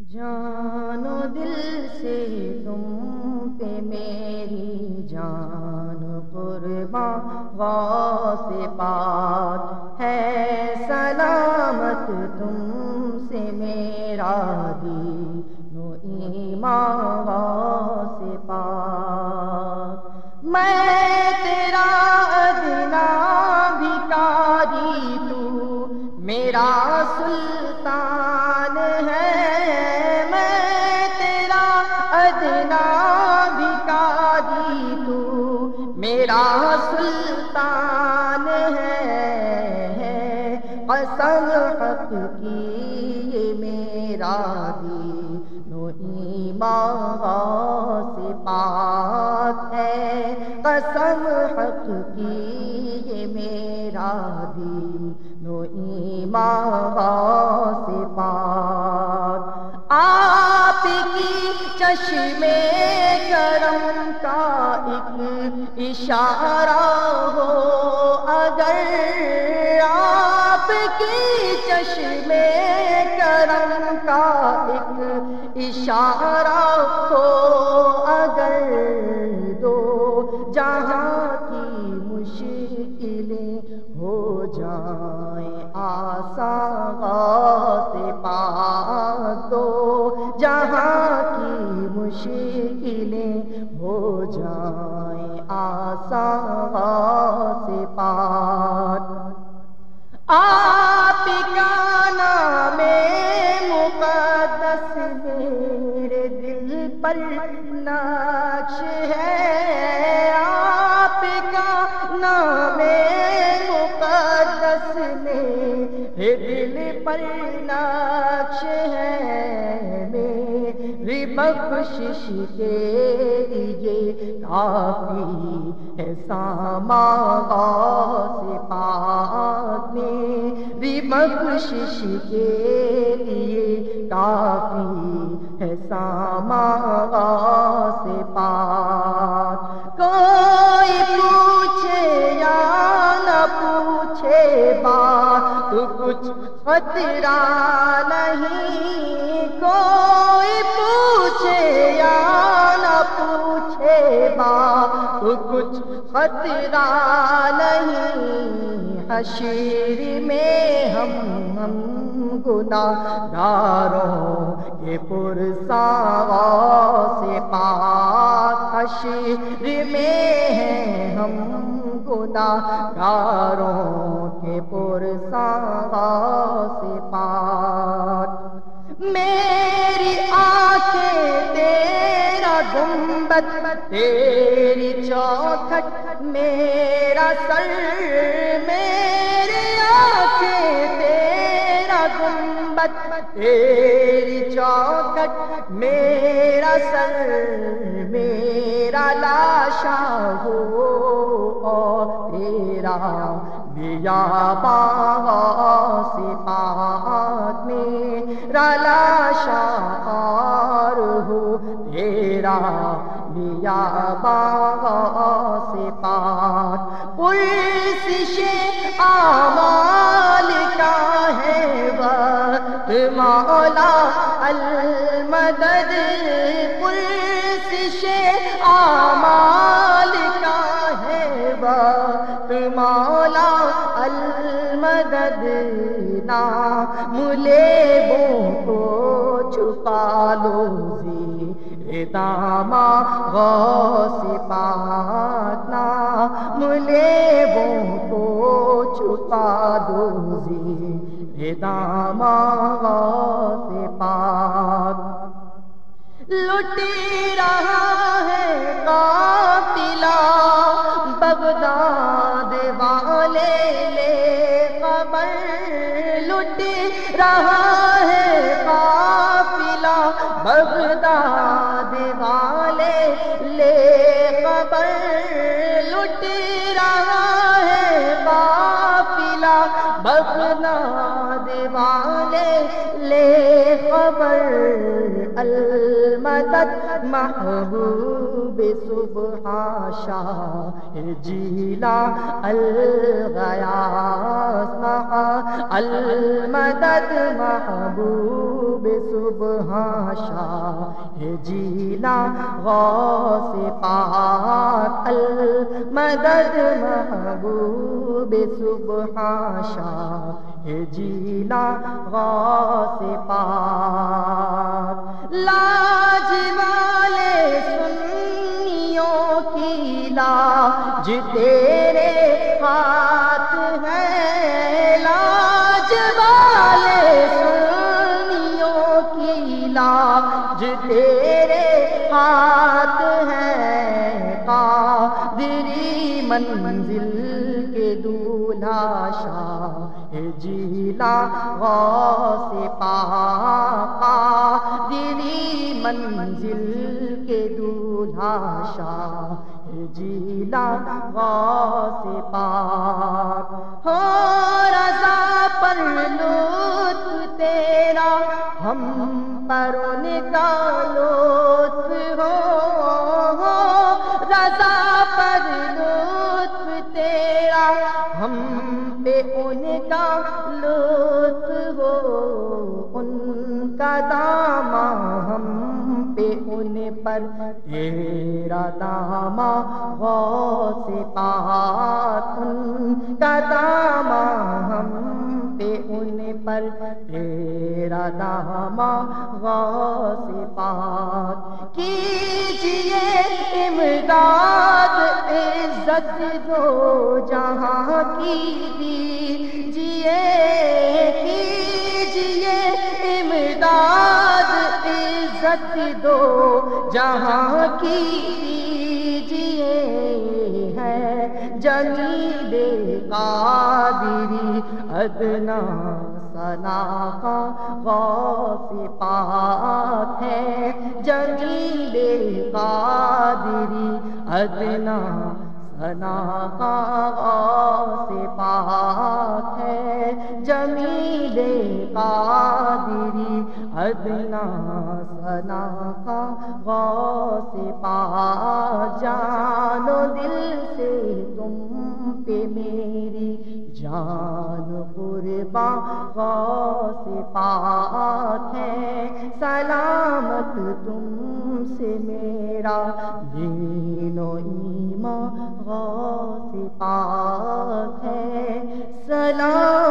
جان و دل سے تم پہ میری جان قرباں، غوث پاک ہے سلامت تم سے میرا دین و ایمان، غوث پاک میں تیرا ادنا بھکاری، تو میرا سلطان ہے، میرا سلطان ہے، قسم حق کی یہ میرا دین و ایمان، غوث پاک ہے، قسم حق کی یہ میرا دین و ایمان، غوث پاک آپ کی چشمے کرم کا ایک اشارہ ہو، اگر آپ کی چشمے کرم کا ایک اشارہ ہو، اگر دو جہاں کی مشکلیں ہو جائیں آسان، غوث پاک دو جہاں کی مشکلیں ہو جائیں آسان، غوث پاک آپ کا نام مقدس میرے دل پر نقش ہے، آپ کا نام مقدس میرے دل پر نقش ہے، میری بخشش کے لیے کافی ہے سامان، غوث پاک میری بخشش کے لیے کافی ہے سامان، غوث پاک کوئی پوچھے یا نہ پوچھے بات کچھ خطرہ نہیں، کوئی پوچھے یا نہ پوچھے بات کچھ خطرہ نہیں، حشر میں ہم گناہگاروں کے پرساں، غوث پاک حشر میں ہیں ہم گناہگاروں کے پرساں، غوث پاک میری آنکھیں تیرا گنبد، تیری چوکھٹ میرا سر، میری آنکھیں تیرا گنبد، تیری چوکھٹ میرا سر، میرا لاشا ہو اور تیرا بیاباں، غوث پاک میرا لاشا اور ہو تیرا بیاباں، غوث پاک پرسش اعمال کا ہے وقت مولا المدد، پرسش اعمال کا ہے وقت مولا المدد، نام لیبوں کو چھپا لو زیر داماں، غوث پاک نام لیبوں کو چھپا دو زیر داماں، غوث پاک لٹ رہا ہے قافلہ بغداد والے لے خبر، لٹ رہا ہے قافلہ بغداد والے لے خبر، لٹ رہا ہے قافلہ بغداد والے لے خبر، المدد محبوب سبحان شاہ جیلا الغیاث المدد محبوب سبحان شاہ جیلا غوث پاک المدد محبوب سبحان شاہ جیلا غوث پاک لاج والے سنیوں کی لاج تیرے ہاتھ ہے لاج والے سنیوں کی لاج تیرے ہاتھ ہے قادری منزل کے دولہا شاہ جیلا غوث پاک قادری منزل کے دولہا شاہ جیلا غوث پاک ہو رضا پر لطف تیرا ہم پر ان کا لطف ہو رضا پر لطف تیرا ہم پہ ان کا لطف ہو ان کا دامہ ہم پہ ان پر تیرا دامہ غوث پاک ان کا دامہ ہم پہ ان پر تیرا دامہ غوث پاک کیجئے امداد عزت دو جہاں کی دیجئے کیجئے امداد عزت دو جہاں کی دیجئے ہے جمیل قادری ادنا ثنا غوث پاک ہے جمیل قادری ادنا ثنا غوث پاک ہے جمیل قادری ادنا ثنا غوث پاک جان و دل سے تم پہ میری جان قرباں غوث پاک ہے سلامت تم سے میرا دین و ایمان غوث پاک ہے سلام